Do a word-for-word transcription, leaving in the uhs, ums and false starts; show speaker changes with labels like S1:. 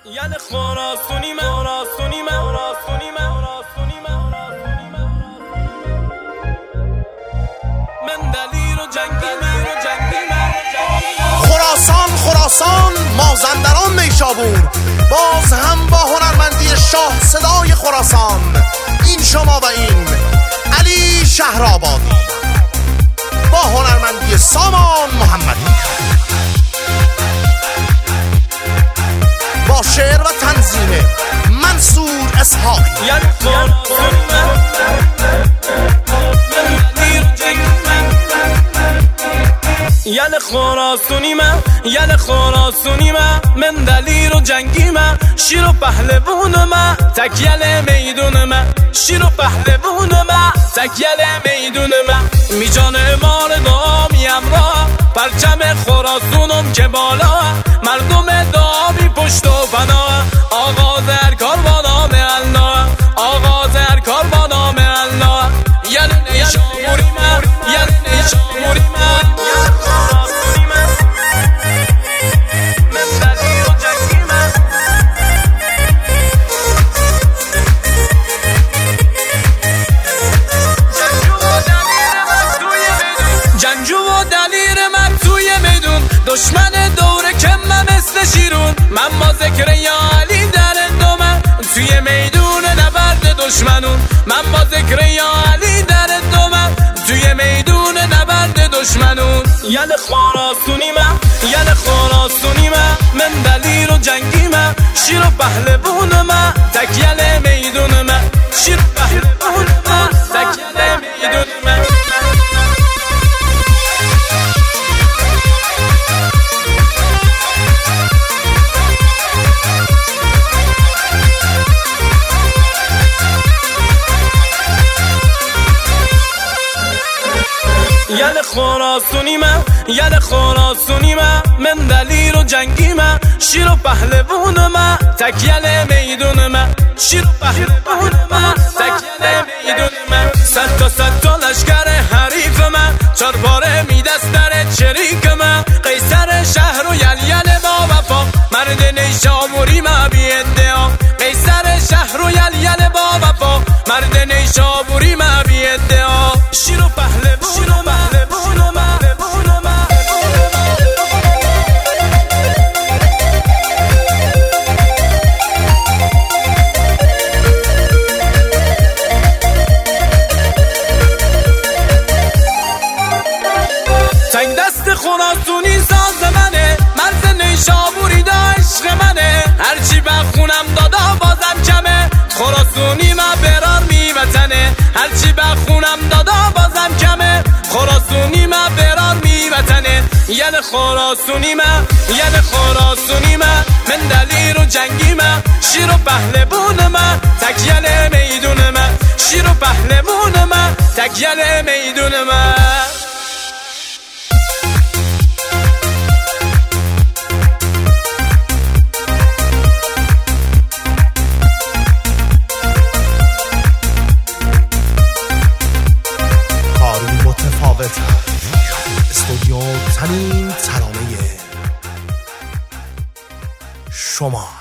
S1: یعنی خراسونی من خراسونی من خراسونی من خراسونی من من دلیر و جنگی من و جنگی من
S2: خراسان خراسان مازندران نیشابور باز هم با هنرمندی شاه صدای خراسان این شما و این علی شهرآبادی با هنرمندی سامان محمدی با شعر و تنظیم منصور اسحاقی.
S1: یعنی خراسونی من یعنی خراسونی من یعنی خراسونی من من دلیر و جنگی من شیر و پهلوون من تکیل میدون من شیر و پهلوون من تکیل میدون من میجان امار دامیم را پرچم خراسونم که بالا مردم دامی پشت و پناه آغاز هر کار با نام الله آغاز هر کار با نام الله یعنی نیشابوری من یعنی نیشابوری من دشمن دوره که من مثل شیرون من با ذکر یا علی در دومن توی میدون نبرد دشمنون من با ذکر یا علی در دومن توی میدون نبرد دشمنون یعنی خراسونی من یعنی خراسونی من من دلیر و جنگی من شیر و پهلوون من تکیل میدون من شیر و پهلوون من تکیل میدون من یعنی خراسونی من یعنی خراسونی من من دلیر و جنگی من شیر و پهلوون من تکیل میدون من شیر و پهلوون من تکیل میدون من صد تا صد تا لشکر حریف من چار پاره میدست در چریک من قیصر شهر و یلیل با وفا مرد نیشابوری من بی ادعا قیصر شهر و یلیل با وفا مرد نیشابوری من بی ادعا شیر و پهلوون من خراسونی ساز منه مرز نیشابوری دا عشق منه هرچی بخونم دادا بازم کمه خراسونی من برار می وطنه هرچی بخونم دادا بازم کمه خراسونی من برار می وطنه یعنی خراسونی من یعنی خراسونی من من دلیر و جنگی من شیر و پهلوون من تکیل میدون من شیر و پهلوون من تکیل میدون من
S2: استودیو تنین ترانه شما.